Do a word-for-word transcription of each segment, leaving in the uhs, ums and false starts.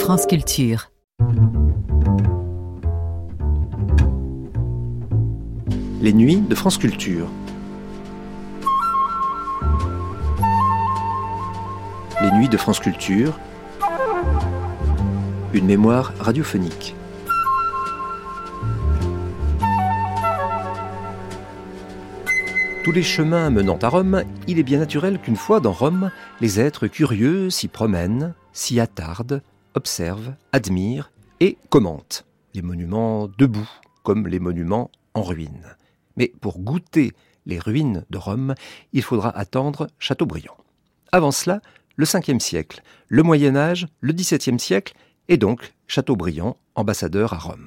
France Culture. Les nuits de France Culture. Les nuits de France Culture. Une mémoire radiophonique. Tous les chemins menant à Rome, il est bien naturel qu'une fois dans Rome, les êtres curieux s'y promènent, s'y attardent, observent, admirent et commentent les monuments debout comme les monuments en ruine. Mais pour goûter les ruines de Rome, il faudra attendre Chateaubriand. Avant cela, le cinquième siècle, le Moyen-Âge, le dix-septième siècle et donc Chateaubriand, ambassadeur à Rome.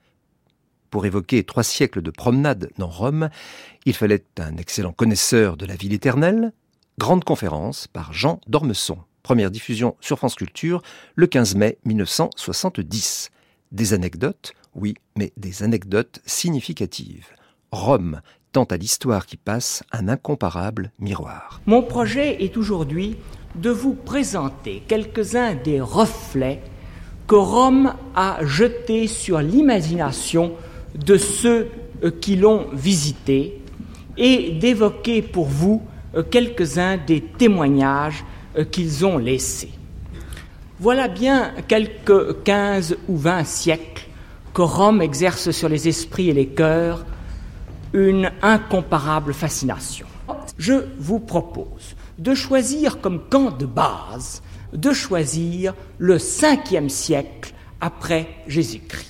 Pour évoquer trois siècles de promenade dans Rome, il fallait un excellent connaisseur de la ville éternelle. Grande conférence par Jean d'Ormesson. Première diffusion sur France Culture le quinze mai mille neuf cent soixante-dix. Des anecdotes, oui, mais des anecdotes significatives. Rome tend à l'histoire qui passe un incomparable miroir. Mon projet est aujourd'hui de vous présenter quelques-uns des reflets que Rome a jetés sur l'imagination de ceux qui l'ont visité et d'évoquer pour vous quelques-uns des témoignages qu'ils ont laissés. Voilà bien quelques quinze ou vingt siècles que Rome exerce sur les esprits et les cœurs une incomparable fascination. Je vous propose de choisir comme camp de base, de choisir le cinquième siècle après Jésus-Christ.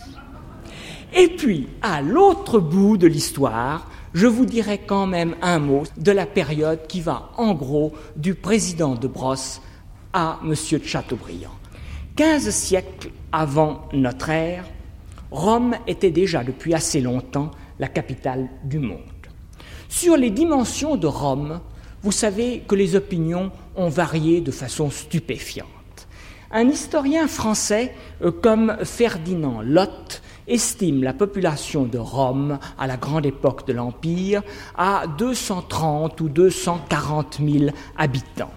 Et puis, à l'autre bout de l'histoire, je vous dirai quand même un mot de la période qui va, en gros, du président de Brosse à M. de Chateaubriand. Quinze siècles avant notre ère, Rome était déjà depuis assez longtemps la capitale du monde. Sur les dimensions de Rome, vous savez que les opinions ont varié de façon stupéfiante. Un historien français euh, comme Ferdinand Lott estime la population de Rome à la grande époque de l'Empire à deux cent trente ou deux cent quarante mille habitants.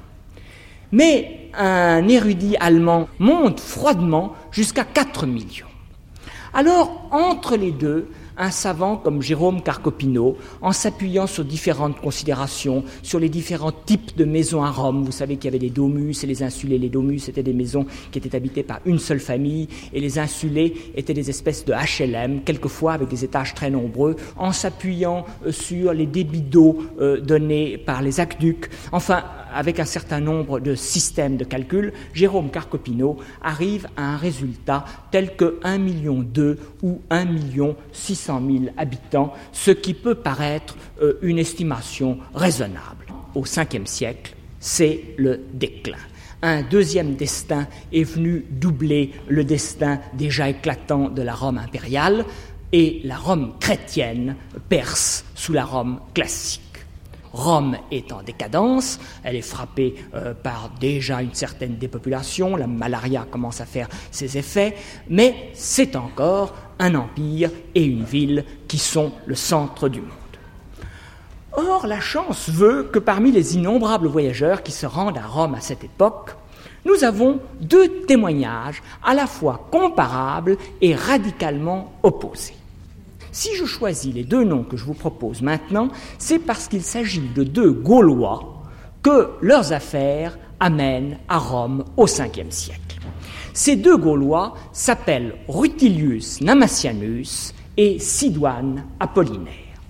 Mais un érudit allemand monte froidement jusqu'à quatre millions. Alors, entre les deux, un savant comme Jérôme Carcopino, en s'appuyant sur différentes considérations, sur les différents types de maisons à Rome, vous savez qu'il y avait les domus et les insulés. Les domus, c'était des maisons qui étaient habitées par une seule famille, et les insulés étaient des espèces de H L M, quelquefois avec des étages très nombreux, en s'appuyant sur les débits d'eau euh, donnés par les aqueducs, enfin, avec un certain nombre de systèmes de calcul, Jérôme Carcopino arrive à un résultat tel que un million deux ou un million six cent mille habitants, ce qui peut paraître euh, une estimation raisonnable. Au cinquième siècle, c'est le déclin. Un deuxième destin est venu doubler le destin déjà éclatant de la Rome impériale, et la Rome chrétienne perce sous la Rome classique. Rome est en décadence, elle est frappée euh, par déjà une certaine dépopulation, la malaria commence à faire ses effets, mais c'est encore un empire et une ville qui sont le centre du monde. Or, la chance veut que parmi les innombrables voyageurs qui se rendent à Rome à cette époque, nous avons deux témoignages à la fois comparables et radicalement opposés. Si je choisis les deux noms que je vous propose maintenant, c'est parce qu'il s'agit de deux Gaulois que leurs affaires amènent à Rome au cinquième siècle. Ces deux Gaulois s'appellent Rutilius Namasianus et Sidoine Apollinaire.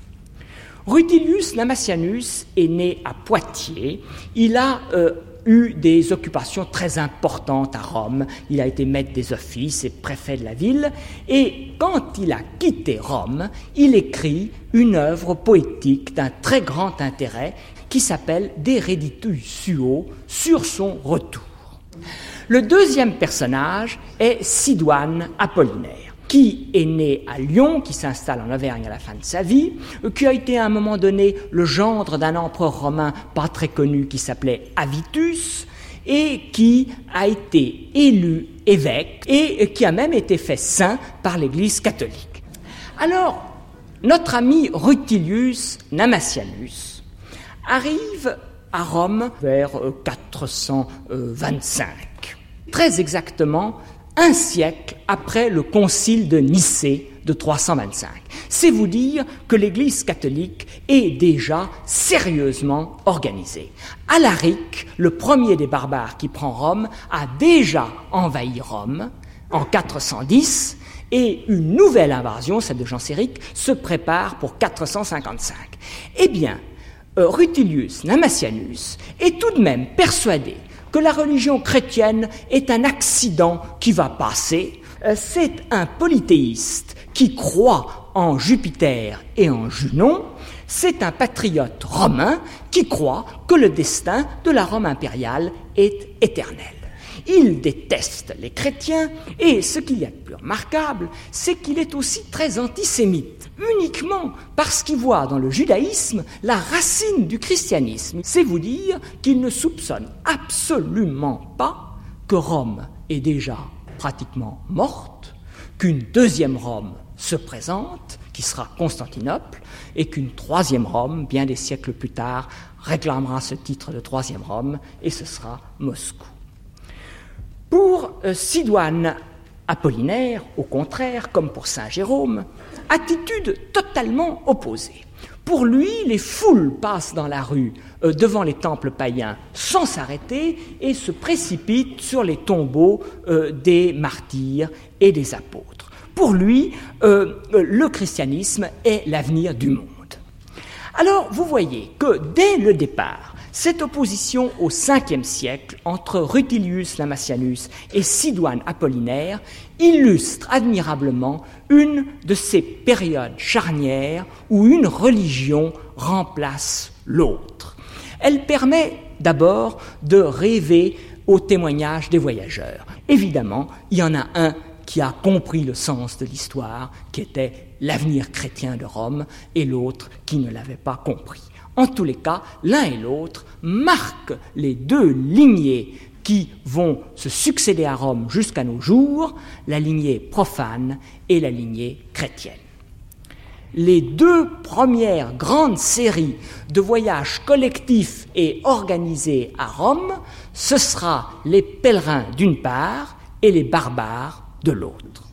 Rutilius Namasianus est né à Poitiers. Il a euh, eu des occupations très importantes à Rome. Il a été maître des offices et préfet de la ville. Et quand il a quitté Rome, il écrit une œuvre poétique d'un très grand intérêt qui s'appelle De Reditu Suo, sur son retour. Le deuxième personnage est Sidoine Apollinaire, qui est né à Lyon, qui s'installe en Auvergne à la fin de sa vie, qui a été à un moment donné le gendre d'un empereur romain pas très connu qui s'appelait Avitus, et qui a été élu évêque, et qui a même été fait saint par l'Église catholique. Alors, notre ami Rutilius Namasianus arrive à Rome vers quatre cent vingt-cinq. Très exactement, un siècle après le concile de Nicée de trois cent vingt-cinq. C'est vous dire que l'Église catholique est déjà sérieusement organisée. Alaric, le premier des barbares qui prend Rome, a déjà envahi Rome en quatre cent dix, et une nouvelle invasion, celle de Genséric, se prépare pour quatre cent cinquante-cinq. Eh bien, euh, Rutilius Namasianus est tout de même persuadé que la religion chrétienne est un accident qui va passer. Euh, c'est un polythéiste qui croit en Jupiter et en Junon. C'est un patriote romain qui croit que le destin de la Rome impériale est éternel. Il déteste les chrétiens, et ce qu'il y a de plus remarquable, c'est qu'il est aussi très antisémite, uniquement parce qu'il voit dans le judaïsme la racine du christianisme. C'est vous dire qu'il ne soupçonne absolument pas que Rome est déjà pratiquement morte, qu'une deuxième Rome se présente, qui sera Constantinople, et qu'une troisième Rome, bien des siècles plus tard, réclamera ce titre de troisième Rome, et ce sera Moscou. Pour euh, Sidoine Apollinaire, au contraire, comme pour saint Jérôme, attitude totalement opposée. Pour lui, les foules passent dans la rue euh, devant les temples païens sans s'arrêter et se précipitent sur les tombeaux euh, des martyrs et des apôtres. Pour lui, euh, le christianisme est l'avenir du monde. Alors, vous voyez que dès le départ, cette opposition au cinquième siècle entre Rutilius Lamasianus et Sidoine Apollinaire illustre admirablement une de ces périodes charnières où une religion remplace l'autre. Elle permet d'abord de rêver au témoignage des voyageurs. Évidemment, il y en a un qui a compris le sens de l'histoire, qui était l'avenir chrétien de Rome, et l'autre qui ne l'avait pas compris. En tous les cas, l'un et l'autre marquent les deux lignées qui vont se succéder à Rome jusqu'à nos jours, la lignée profane et la lignée chrétienne. Les deux premières grandes séries de voyages collectifs et organisés à Rome, ce sera les pèlerins d'une part et les barbares de l'autre.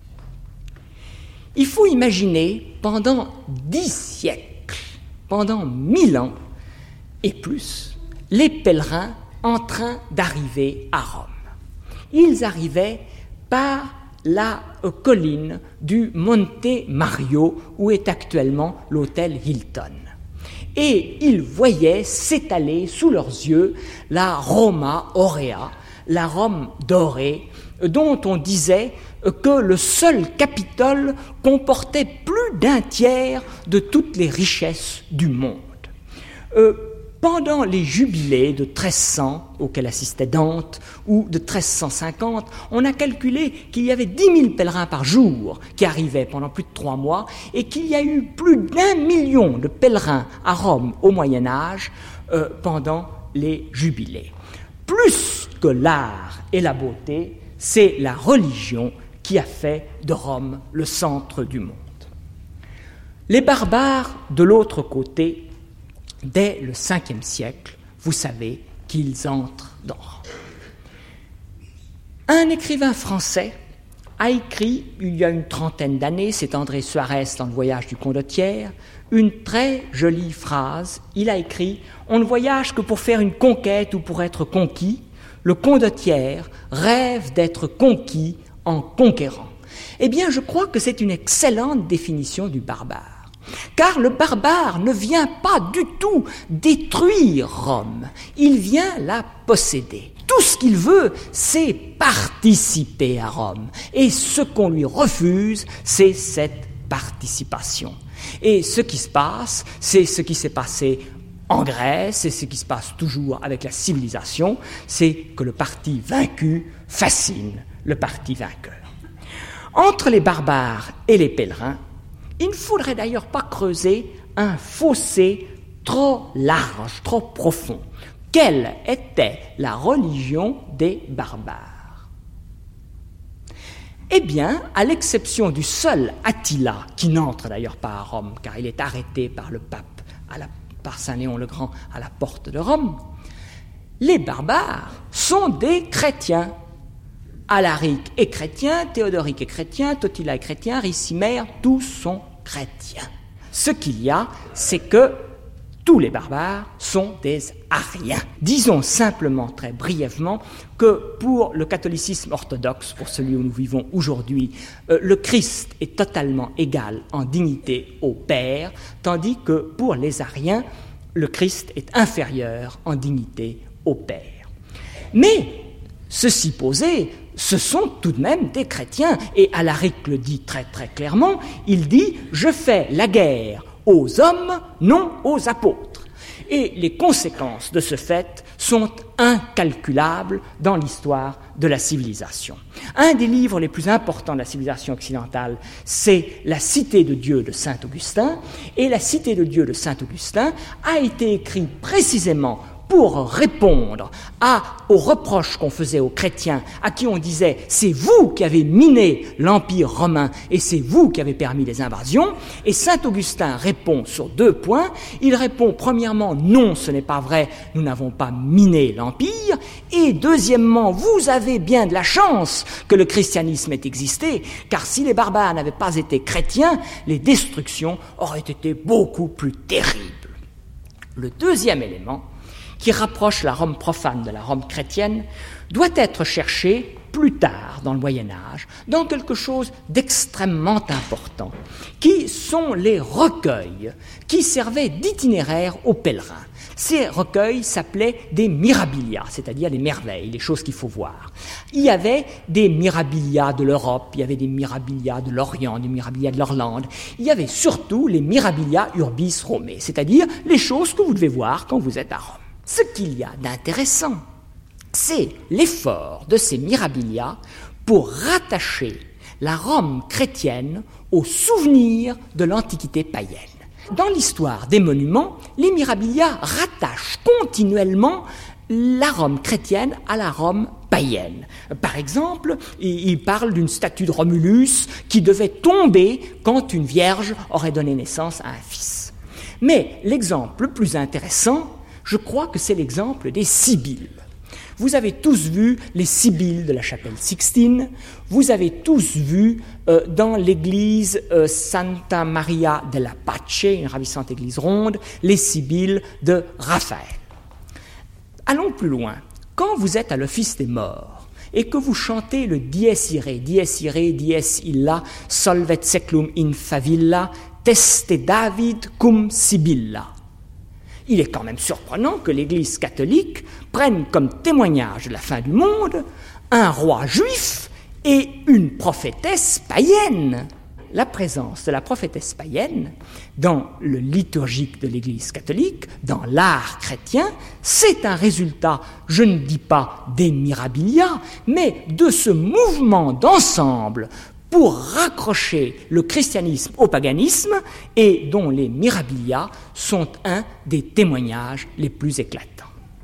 Il faut imaginer pendant dix siècles, pendant mille ans et plus, les pèlerins en train d'arriver à Rome. Ils arrivaient par la colline du Monte Mario, où est actuellement l'hôtel Hilton. Et ils voyaient s'étaler sous leurs yeux la Roma Aurea, la Rome dorée, dont on disait que le seul Capitole comportait plus d'un tiers de toutes les richesses du monde. Euh, pendant les jubilés de treize cents auxquels assistait Dante ou de treize cent cinquante, on a calculé qu'il y avait dix mille pèlerins par jour qui arrivaient pendant plus de trois mois et qu'il y a eu plus d'un million de pèlerins à Rome au Moyen-Âge euh, pendant les jubilés. Plus que l'art et la beauté, c'est la religion qui a fait de Rome le centre du monde. Les barbares, de l'autre côté, dès le cinquième siècle, vous savez qu'ils entrent dans Rome. Un écrivain français a écrit, il y a une trentaine d'années, c'est André Suarez dans Le voyage du condottiere, une très jolie phrase. Il a écrit « On ne voyage que pour faire une conquête ou pour être conquis. Le condottiere rêve d'être conquis en conquérant. » Eh bien, je crois que c'est une excellente définition du barbare. Car le barbare ne vient pas du tout détruire Rome, il vient la posséder. Tout ce qu'il veut, c'est participer à Rome. Et ce qu'on lui refuse, c'est cette participation. Et ce qui se passe, c'est ce qui s'est passé en Grèce, et ce qui se passe toujours avec la civilisation, c'est que le parti vaincu fascine le parti vainqueur. Entre les barbares et les pèlerins, il ne faudrait d'ailleurs pas creuser un fossé trop large, trop profond. Quelle était la religion des barbares ? Eh bien, à l'exception du seul Attila, qui n'entre d'ailleurs pas à Rome, car il est arrêté par le pape, à la, par Saint Léon le Grand, à la porte de Rome, les barbares sont des chrétiens. Alaric est chrétien, Théodoric est chrétien, Totila est chrétien, Ricimer, tous sont chrétiens. Ce qu'il y a, c'est que tous les barbares sont des ariens. Disons simplement, très brièvement, que pour le catholicisme orthodoxe, pour celui où nous vivons aujourd'hui, euh, le Christ est totalement égal en dignité au Père, tandis que pour les ariens, le Christ est inférieur en dignité au Père. Mais, ceci posé, ce sont tout de même des chrétiens, et Alaric le dit très très clairement, il dit « Je fais la guerre aux hommes, non aux apôtres ». Et les conséquences de ce fait sont incalculables dans l'histoire de la civilisation. Un des livres les plus importants de la civilisation occidentale, c'est La Cité de Dieu de saint Augustin, et La Cité de Dieu de saint Augustin a été écrit précisément pour répondre à, aux reproches qu'on faisait aux chrétiens, à qui on disait « c'est vous qui avez miné l'Empire romain et c'est vous qui avez permis les invasions », et saint Augustin répond sur deux points. Il répond premièrement « non, ce n'est pas vrai, nous n'avons pas miné l'Empire », et deuxièmement « vous avez bien de la chance que le christianisme ait existé, car si les barbares n'avaient pas été chrétiens, les destructions auraient été beaucoup plus terribles ». Le deuxième élément, qui rapproche la Rome profane de la Rome chrétienne, doit être cherché plus tard dans le Moyen-Âge, dans quelque chose d'extrêmement important, qui sont les recueils qui servaient d'itinéraire aux pèlerins. Ces recueils s'appelaient des mirabilia, c'est-à-dire les merveilles, les choses qu'il faut voir. Il y avait des mirabilia de l'Europe, il y avait des mirabilia de l'Orient, des mirabilia de l'Orlande, il y avait surtout les mirabilia urbis Romae, c'est-à-dire les choses que vous devez voir quand vous êtes à Rome. Ce qu'il y a d'intéressant, c'est l'effort de ces mirabilia pour rattacher la Rome chrétienne au souvenir de l'Antiquité païenne. Dans l'histoire des monuments, les mirabilia rattachent continuellement la Rome chrétienne à la Rome païenne. Par exemple, il parle d'une statue de Romulus qui devait tomber quand une vierge aurait donné naissance à un fils. Mais l'exemple le plus intéressant, je crois que c'est l'exemple des Sibylles. Vous avez tous vu les Sibylles de la chapelle Sixtine, vous avez tous vu euh, dans l'église euh, Santa Maria della Pace, une ravissante église ronde, les Sibylles de Raphaël. Allons plus loin. Quand vous êtes à l'office des morts et que vous chantez le Dies Irae, Dies Irae, Dies Illa, Solvet Seclum in Favilla, Teste David cum Sibylla, il est quand même surprenant que l'Église catholique prenne comme témoignage de la fin du monde un roi juif et une prophétesse païenne. La présence de la prophétesse païenne dans le liturgique de l'Église catholique, dans l'art chrétien, c'est un résultat, je ne dis pas des mirabilia, mais de ce mouvement d'ensemble pour raccrocher le christianisme au paganisme et dont les mirabilia sont un des témoignages les plus éclatants.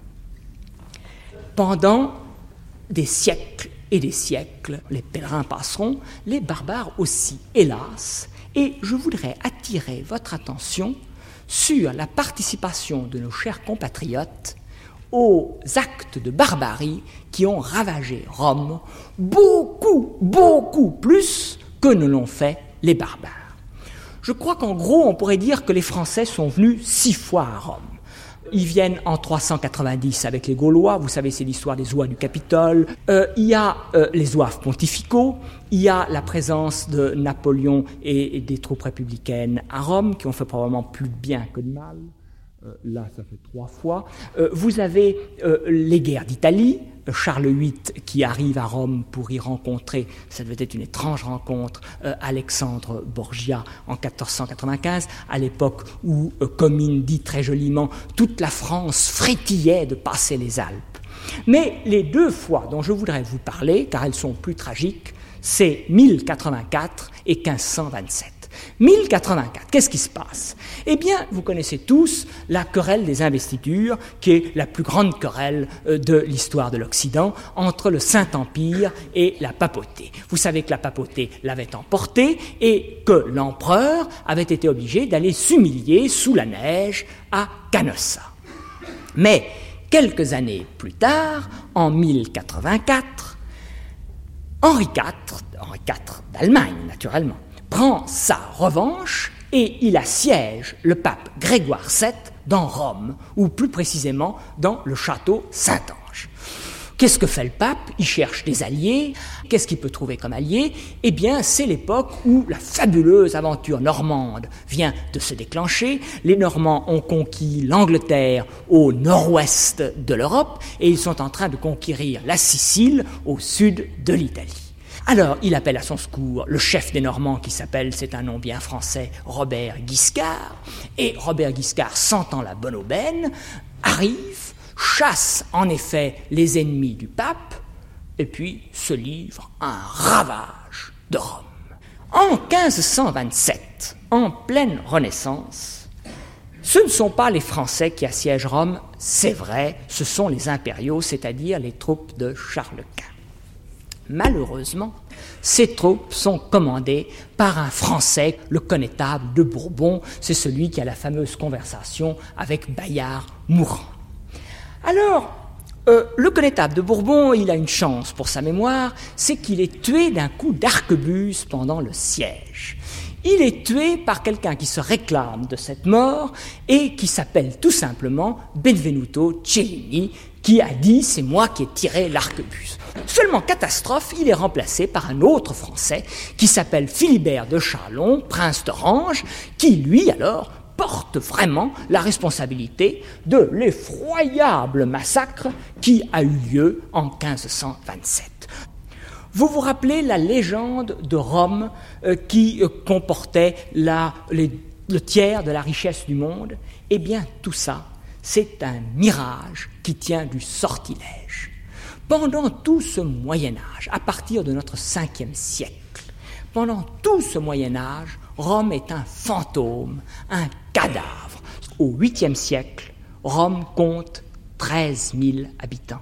Pendant des siècles et des siècles, les pèlerins passeront, les barbares aussi, hélas, et je voudrais attirer votre attention sur la participation de nos chers compatriotes aux actes de barbarie qui ont ravagé Rome beaucoup, beaucoup plus que ne l'ont fait les barbares. Je crois qu'en gros, on pourrait dire que les Français sont venus six fois à Rome. Ils viennent en trois cent quatre-vingt-dix avec les Gaulois, vous savez, c'est l'histoire des oies du Capitole. Euh, il y a euh, les oives pontificaux, il y a la présence de Napoléon et, et des troupes républicaines à Rome, qui ont fait probablement plus de bien que de mal. Euh, là, ça fait trois fois. Euh, vous avez euh, les guerres d'Italie, Charles huit qui arrive à Rome pour y rencontrer, ça devait être une étrange rencontre, euh, Alexandre Borgia en quatorze cent quatre-vingt-quinze, à l'époque où, euh, Comines dit très joliment, toute la France frétillait de passer les Alpes. Mais les deux fois dont je voudrais vous parler, car elles sont plus tragiques, c'est mille quatre-vingt-quatre et quinze cent vingt-sept. mille quatre-vingt-quatre, qu'est-ce qui se passe? Eh bien, vous connaissez tous la querelle des investitures, qui est la plus grande querelle de l'histoire de l'Occident, entre le Saint-Empire et la papauté. Vous savez que la papauté l'avait emporté et que l'empereur avait été obligé d'aller s'humilier sous la neige à Canossa. Mais, quelques années plus tard, en mille quatre-vingt-quatre, Henri quatre, Henri quatre d'Allemagne naturellement, prend sa revanche et il assiège le pape Grégoire sept dans Rome, ou plus précisément dans le château Saint-Ange. Qu'est-ce que fait le pape? Il cherche des alliés. Qu'est-ce qu'il peut trouver comme alliés? Eh bien, c'est l'époque où la fabuleuse aventure normande vient de se déclencher. Les Normands ont conquis l'Angleterre au nord-ouest de l'Europe et ils sont en train de conquérir la Sicile au sud de l'Italie. Alors, il appelle à son secours le chef des Normands qui s'appelle, c'est un nom bien français, Robert Guiscard. Et Robert Guiscard, sentant la bonne aubaine, arrive, chasse en effet les ennemis du pape et puis se livre à un ravage de Rome. En quinze cent vingt-sept, en pleine Renaissance, ce ne sont pas les Français qui assiègent Rome, c'est vrai, ce sont les impériaux, c'est-à-dire les troupes de Charles Quint. Malheureusement, ces troupes sont commandées par un Français, le connétable de Bourbon, c'est celui qui a la fameuse conversation avec Bayard Mourant. Alors, euh, le connétable de Bourbon, il a une chance pour sa mémoire, c'est qu'il est tué d'un coup d'arquebuse pendant le siège. Il est tué par quelqu'un qui se réclame de cette mort et qui s'appelle tout simplement Benvenuto Cellini, qui a dit « c'est moi qui ai tiré l'arquebuse ». Seulement, catastrophe, il est remplacé par un autre Français qui s'appelle Philibert de Châlons, prince d'Orange, qui lui, alors, porte vraiment la responsabilité de l'effroyable massacre qui a eu lieu en quinze cent vingt-sept. Vous vous rappelez la légende de Rome euh, qui euh, comportait la, les, le tiers de la richesse du monde? Eh bien, tout ça, c'est un mirage qui tient du sortilège. Pendant tout ce Moyen-Âge, à partir de notre cinquième siècle, pendant tout ce Moyen-Âge, Rome est un fantôme, un cadavre. Au huitième siècle, Rome compte treize mille habitants.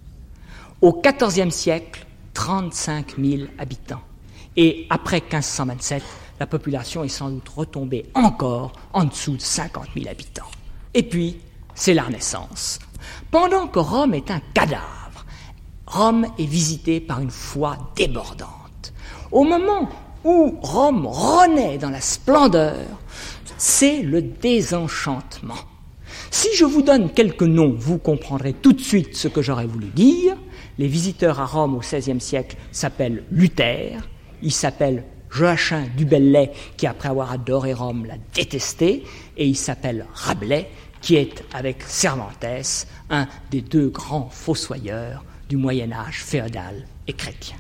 Au quatorzième siècle, trente-cinq mille habitants. Et après quinze cent vingt-sept, la population est sans doute retombée encore en dessous de cinquante mille habitants. Et puis, c'est la Renaissance. Pendant que Rome est un cadavre, Rome est visitée par une foi débordante. Au moment où Rome renaît dans la splendeur, c'est le désenchantement. Si je vous donne quelques noms, vous comprendrez tout de suite ce que j'aurais voulu dire. Les visiteurs à Rome au seizième siècle s'appellent Luther, il s'appelle Joachim du Bellay, qui après avoir adoré Rome l'a détesté, et il s'appelle Rabelais, qui est, avec Cervantes, un des deux grands fossoyeurs du Moyen-Âge féodal et chrétien.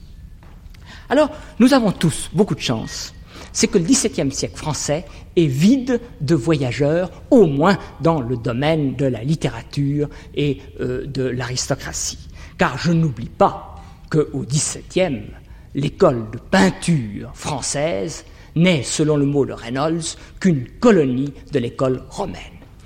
Alors, nous avons tous beaucoup de chance, c'est que le dix-septième siècle français est vide de voyageurs, au moins dans le domaine de la littérature et euh, de l'aristocratie. Car je n'oublie pas qu'au dix-septième, l'école de peinture française n'est, selon le mot de Reynolds, qu'une colonie de l'école romaine.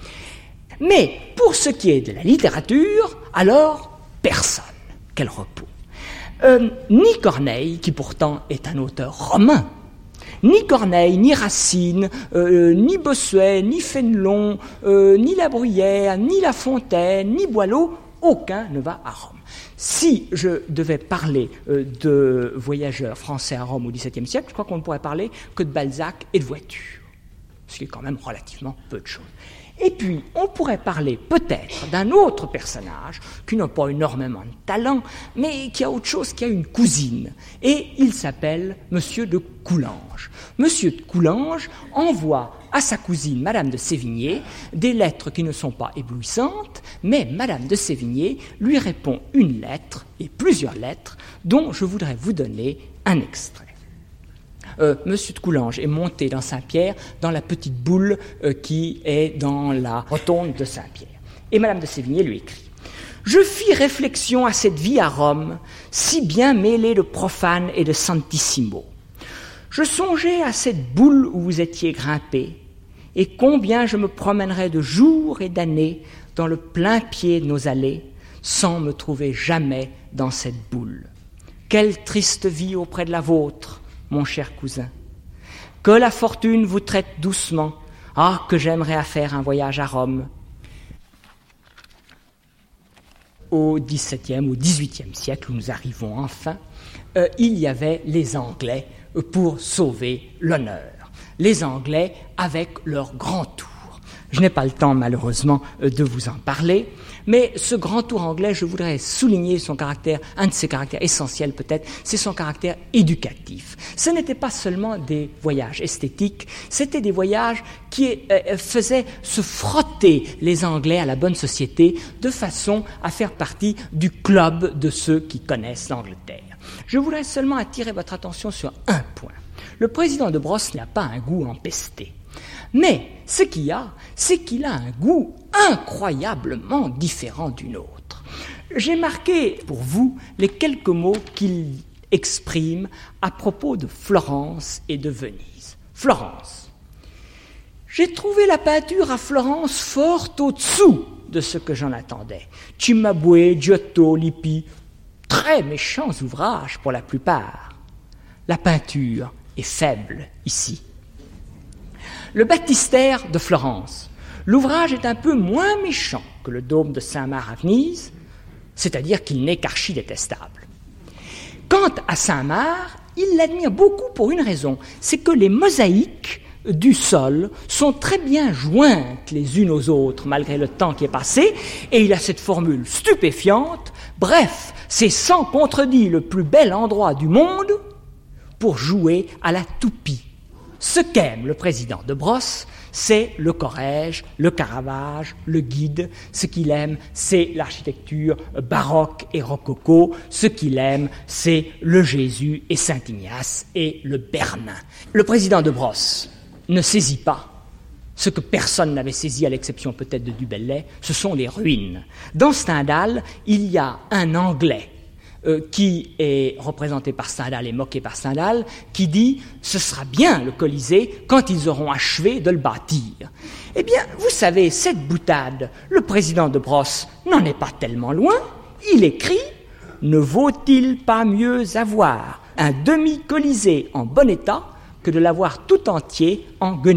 Mais pour ce qui est de la littérature, alors personne. Quel repos. Euh, ni Corneille, qui pourtant est un auteur romain, ni Corneille, ni Racine, euh, ni Bossuet, ni Fénelon, euh, ni La Bruyère, ni La Fontaine, ni Boileau, aucun ne va à Rome. Si je devais parler euh, de voyageurs français à Rome au dix-septième siècle, je crois qu'on ne pourrait parler que de Balzac et de voitures, ce qui est quand même relativement peu de choses. Et puis, on pourrait parler peut-être d'un autre personnage qui n'a pas énormément de talent, mais qui a autre chose, qui a une cousine. Et il s'appelle Monsieur de Coulanges. Monsieur de Coulanges envoie à sa cousine, Madame de Sévigné, des lettres qui ne sont pas éblouissantes, mais Madame de Sévigné lui répond une lettre, et plusieurs lettres, dont je voudrais vous donner un extrait. Euh, Monsieur de Coulanges est monté dans Saint-Pierre, dans la petite boule euh, qui est dans la rotonde de Saint-Pierre. Et Madame de Sévigné lui écrit « Je fis réflexion à cette vie à Rome, si bien mêlée de profane et de santissimo. Je songeais à cette boule où vous étiez grimpé, et combien je me promènerais de jours et d'années dans le plein pied de nos allées, sans me trouver jamais dans cette boule. Quelle triste vie auprès de la vôtre, mon cher cousin. Que la fortune vous traite doucement. Ah, que j'aimerais à faire un voyage à Rome. » au dix-septième, au dix-huitième siècle, où nous arrivons enfin, euh, il y avait les Anglais pour sauver l'honneur. Les Anglais avec leur grand tour. Je n'ai pas le temps, malheureusement, de vous en parler, mais ce grand tour anglais, je voudrais souligner son caractère, un de ses caractères essentiels peut-être, c'est son caractère éducatif. Ce n'était pas seulement des voyages esthétiques, c'était des voyages qui euh, faisaient se frotter les Anglais à la bonne société de façon à faire partie du club de ceux qui connaissent l'Angleterre. Je voudrais seulement attirer votre attention sur un point. Le président de Brosse n'a pas un goût empesté. Mais ce qu'il y a, c'est qu'il a un goût incroyablement différent du nôtre. J'ai marqué pour vous les quelques mots qu'il exprime à propos de Florence et de Venise. Florence. J'ai trouvé la peinture à Florence fort au-dessous de ce que j'en attendais. Cimabue, Giotto, Lippi, très méchants ouvrages pour la plupart. La peinture est faible ici. Le baptistère de Florence. L'ouvrage est un peu moins méchant que le dôme de Saint-Marc à Venise, c'est-à-dire qu'il n'est qu'archi détestable. Quant à Saint-Marc, il l'admire beaucoup pour une raison, c'est que les mosaïques du sol sont très bien jointes les unes aux autres malgré le temps qui est passé, et il a cette formule stupéfiante, bref, c'est sans contredit le plus bel endroit du monde pour jouer à la toupie. Ce qu'aime le président de Brosse, c'est le Corrège, le Caravage, le Guide. Ce qu'il aime, c'est l'architecture baroque et rococo. Ce qu'il aime, c'est le Jésus et Saint-Ignace et le Bernin. Le président de Brosse ne saisit pas ce que personne n'avait saisi, à l'exception peut-être de Du Bellay, ce sont les ruines. Dans Stendhal, il y a un Anglais Euh, qui est représenté par Stendhal et moqué par Stendhal, qui dit « ce sera bien le Colisée quand ils auront achevé de le bâtir ». Eh bien, vous savez, cette boutade, le président de Brosse n'en est pas tellement loin. Il écrit « ne vaut-il pas mieux avoir un demi-Colisée en bon état que de l'avoir tout entier en guenilles ?»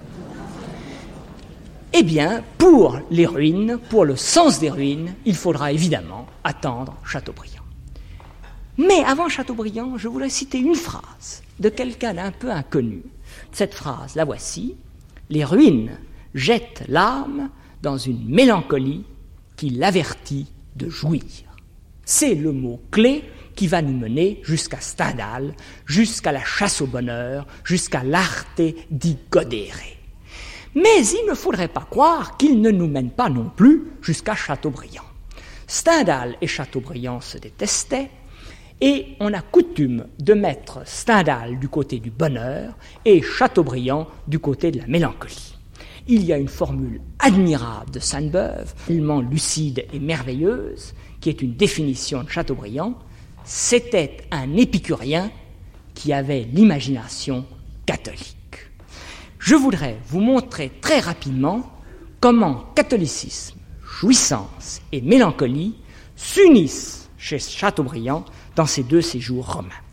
Eh bien, pour les ruines, pour le sens des ruines, il faudra évidemment attendre Chateaubriand. Mais avant Chateaubriand, je voudrais citer une phrase de quelqu'un d'un peu inconnu. Cette phrase, la voici. « Les ruines jettent l'âme dans une mélancolie qui l'avertit de jouir. » C'est le mot clé qui va nous mener jusqu'à Stendhal, jusqu'à la chasse au bonheur, jusqu'à l'arte di godere. Mais il ne faudrait pas croire qu'il ne nous mène pas non plus jusqu'à Chateaubriand. Stendhal et Chateaubriand se détestaient, et on a coutume de mettre Stendhal du côté du bonheur et Chateaubriand du côté de la mélancolie. Il y a une formule admirable de Sainte-Beuve, tellement lucide et merveilleuse, qui est une définition de Chateaubriand. C'était un épicurien qui avait l'imagination catholique. Je voudrais vous montrer très rapidement comment catholicisme, jouissance et mélancolie s'unissent chez Chateaubriand dans ces deux séjours romains.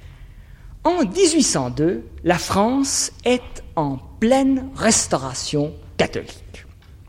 En dix-huit cent deux, la France est en pleine restauration catholique.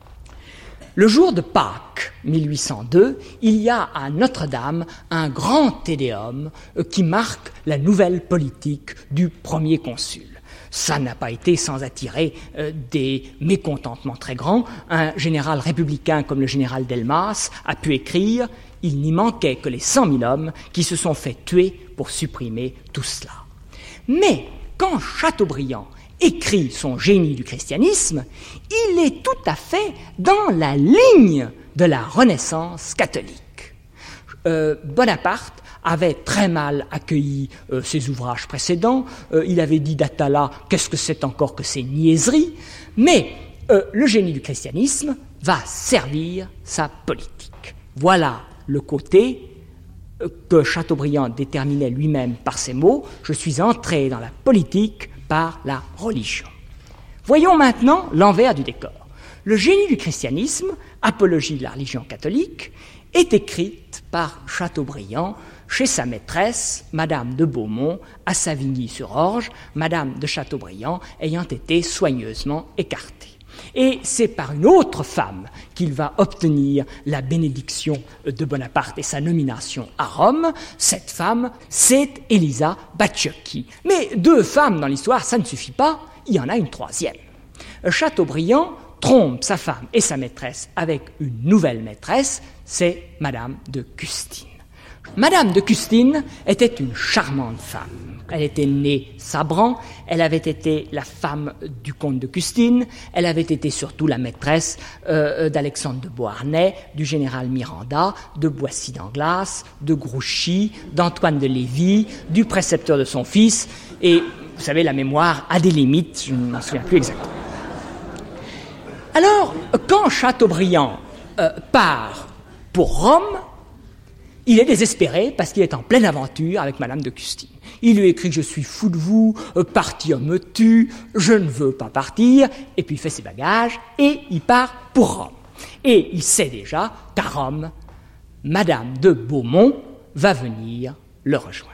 Le jour de Pâques, mille huit cent deux, il y a à Notre-Dame un grand tédéum qui marque la nouvelle politique du premier consul. Ça n'a pas été sans attirer euh, des mécontentements très grands. Un général républicain comme le général Delmas a pu écrire « Il n'y manquait que les cent mille hommes qui se sont fait tuer pour supprimer tout cela ». Mais quand Chateaubriand écrit son génie du christianisme, il est tout à fait dans la ligne de la Renaissance catholique. Euh, Bonaparte avait très mal accueilli euh, ses ouvrages précédents. Euh, il avait dit d'Atala « qu'est-ce que c'est encore que ces niaiseries ?» Mais euh, le génie du christianisme va servir sa politique. Voilà le côté euh, que Chateaubriand déterminait lui-même par ces mots « Je suis entré dans la politique par la religion ». Voyons maintenant l'envers du décor. Le génie du christianisme, apologie de la religion catholique, est écrite par Chateaubriand chez sa maîtresse, Madame de Beaumont, à Savigny-sur-Orge, Madame de Chateaubriand ayant été soigneusement écartée. Et c'est par une autre femme qu'il va obtenir la bénédiction de Bonaparte et sa nomination à Rome. Cette femme, c'est Elisa Bacciocchi. Mais deux femmes dans l'histoire, ça ne suffit pas, il y en a une troisième. Chateaubriand trompe sa femme et sa maîtresse avec une nouvelle maîtresse, c'est Madame de Custine. Madame de Custine était une charmante femme. Elle était née Sabran, elle avait été la femme du comte de Custine, elle avait été surtout la maîtresse euh, d'Alexandre de Beauharnais, du général Miranda, de Boissy d'Anglas, de Grouchy, d'Antoine de Lévis, du précepteur de son fils, et vous savez, la mémoire a des limites, je ne m'en souviens plus exactement. Alors, quand Chateaubriand euh, part pour Rome, il est désespéré parce qu'il est en pleine aventure avec Madame de Custine. Il lui écrit « Je suis fou de vous, partir me tue, je ne veux pas partir », et puis il fait ses bagages et il part pour Rome. Et il sait déjà qu'à Rome, Madame de Beaumont va venir le rejoindre.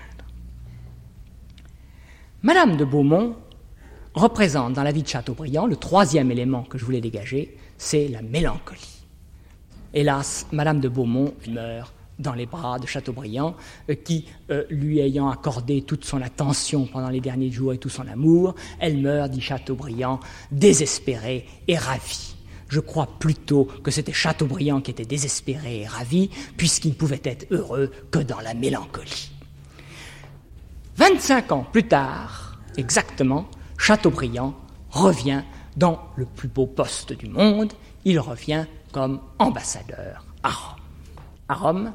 Madame de Beaumont représente dans la vie de Chateaubriand le troisième élément que je voulais dégager, c'est la mélancolie. Hélas, Madame de Beaumont meurt dans les bras de Chateaubriand, euh, qui, euh, lui ayant accordé toute son attention pendant les derniers jours et tout son amour, elle meurt, dit Chateaubriand, désespérée et ravie. Je crois plutôt que c'était Chateaubriand qui était désespéré et ravi, puisqu'il ne pouvait être heureux que dans la mélancolie. vingt-cinq ans plus tard, exactement, Chateaubriand revient dans le plus beau poste du monde, il revient comme ambassadeur à Rome. À Rome,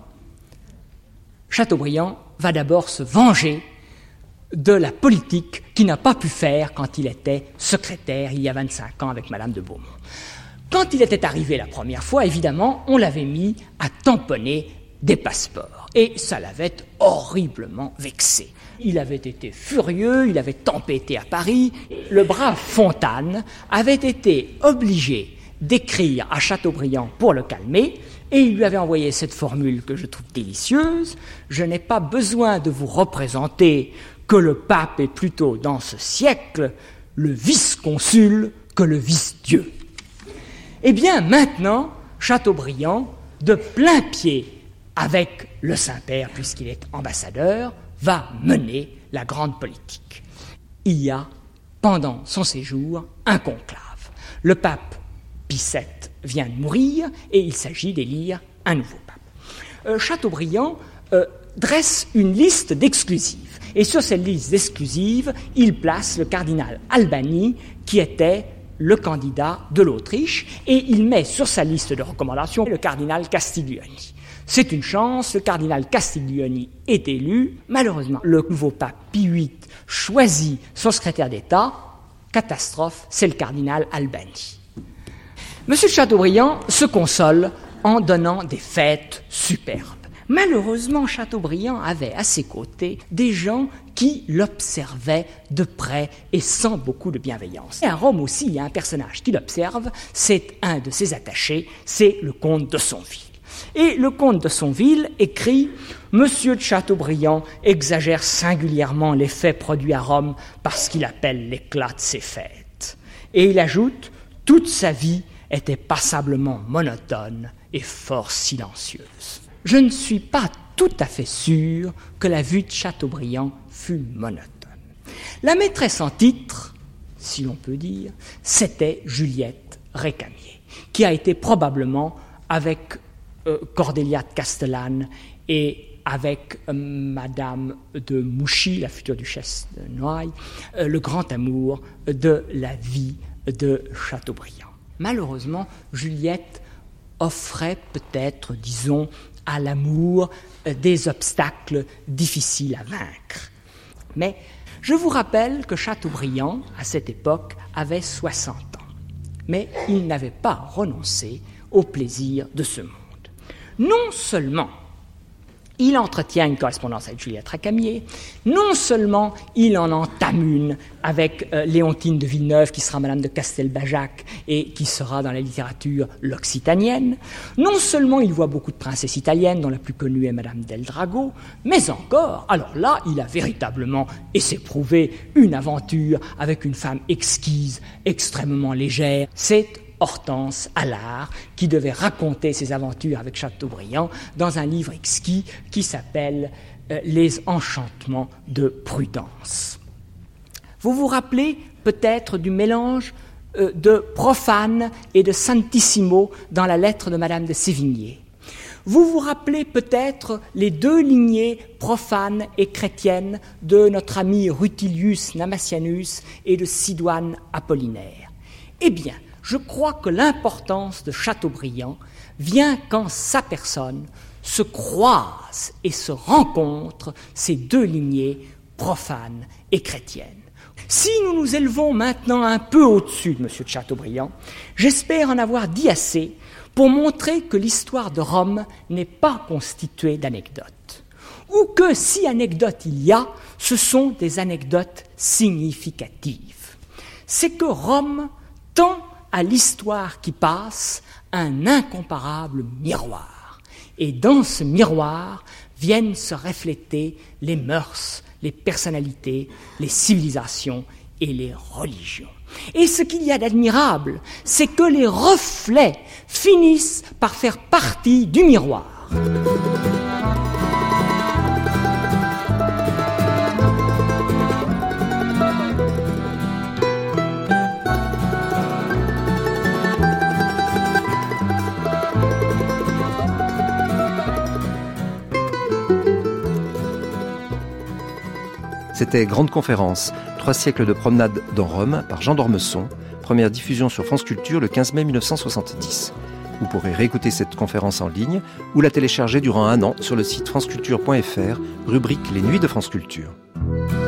Chateaubriand va d'abord se venger de la politique qu'il n'a pas pu faire quand il était secrétaire il y a vingt-cinq ans avec Madame de Beaumont. Quand il était arrivé la première fois, évidemment, on l'avait mis à tamponner des passeports. Et ça l'avait horriblement vexé. Il avait été furieux, il avait tempêté à Paris. Le brave Fontane avait été obligé d'écrire à Chateaubriand pour le calmer, et il lui avait envoyé cette formule que je trouve délicieuse: « Je n'ai pas besoin de vous représenter que le pape est plutôt dans ce siècle le vice-consul que le vice-dieu. » Eh bien, maintenant, Chateaubriand, de plein pied avec le Saint-Père, puisqu'il est ambassadeur, va mener la grande politique. Il y a, pendant son séjour, un conclave. Le pape Pie sept vient de mourir et il s'agit d'élire un nouveau pape. Euh, Chateaubriand euh, dresse une liste d'exclusives. Et sur cette liste d'exclusives, il place le cardinal Albani, qui était le candidat de l'Autriche, et il met sur sa liste de recommandations le cardinal Castiglioni. C'est une chance, le cardinal Castiglioni est élu. Malheureusement, le nouveau pape Pie huit choisit son secrétaire d'État. Catastrophe, c'est le cardinal Albani. Monsieur de Chateaubriand se console en donnant des fêtes superbes. Malheureusement, Chateaubriand avait à ses côtés des gens qui l'observaient de près et sans beaucoup de bienveillance. Et à Rome aussi, il y a un personnage qui l'observe, c'est un de ses attachés, c'est le comte de Sonville. Et le comte de Sonville écrit « Monsieur de Chateaubriand exagère singulièrement les faits produits à Rome parce qu'il appelle l'éclat de ses fêtes. » Et il ajoute « Toute sa vie était passablement monotone et fort silencieuse. » Je ne suis pas tout à fait sûr que la vue de Chateaubriand fût monotone. La maîtresse en titre, si l'on peut dire, c'était Juliette Récamier, qui a été probablement, avec euh, Cordélia de Castellane et avec euh, Madame de Mouchy, la future duchesse de Noailles, euh, le grand amour de la vie de Chateaubriand. Malheureusement, Juliette offrait peut-être, disons, à l'amour euh, des obstacles difficiles à vaincre. Mais je vous rappelle que Chateaubriand, à cette époque, avait soixante ans. Mais il n'avait pas renoncé au plaisir de ce monde. Non seulement Il entretient une correspondance avec Juliette Racamier. Non seulement il en entame une avec euh, Léontine de Villeneuve, qui sera Madame de Castelbajac et qui sera dans la littérature l'occitanienne. Non seulement il voit beaucoup de princesses italiennes, dont la plus connue est Madame del Drago, mais encore, alors là, il a véritablement, et c'est prouvé, une aventure avec une femme exquise, extrêmement légère. C'est Hortense Allard, qui devait raconter ses aventures avec Chateaubriand dans un livre exquis qui s'appelle euh, « Les enchantements de Prudence ». Vous vous rappelez peut-être du mélange euh, de profane et de santissimo dans la lettre de Madame de Sévigné. Vous vous rappelez peut-être les deux lignées profanes et chrétiennes de notre ami Rutilius Namasianus et de Sidoine Apollinaire. Eh bien, je crois que l'importance de Chateaubriand vient quand sa personne se croise et se rencontre ces deux lignées profanes et chrétiennes. Si nous nous élevons maintenant un peu au-dessus de M. de Chateaubriand, j'espère en avoir dit assez pour montrer que l'histoire de Rome n'est pas constituée d'anecdotes, ou que si anecdotes il y a, ce sont des anecdotes significatives. C'est que Rome tend à l'histoire qui passe un incomparable miroir. Et dans ce miroir viennent se refléter les mœurs, les personnalités, les civilisations et les religions. Et ce qu'il y a d'admirable, c'est que les reflets finissent par faire partie du miroir. C'était Grande Conférence, trois siècles de promenade dans Rome par Jean d'Ormesson, première diffusion sur France Culture le quinze mai mille neuf cent soixante-dix. Vous pourrez réécouter cette conférence en ligne ou la télécharger durant un an sur le site franceculture point f r, rubrique Les Nuits de France Culture.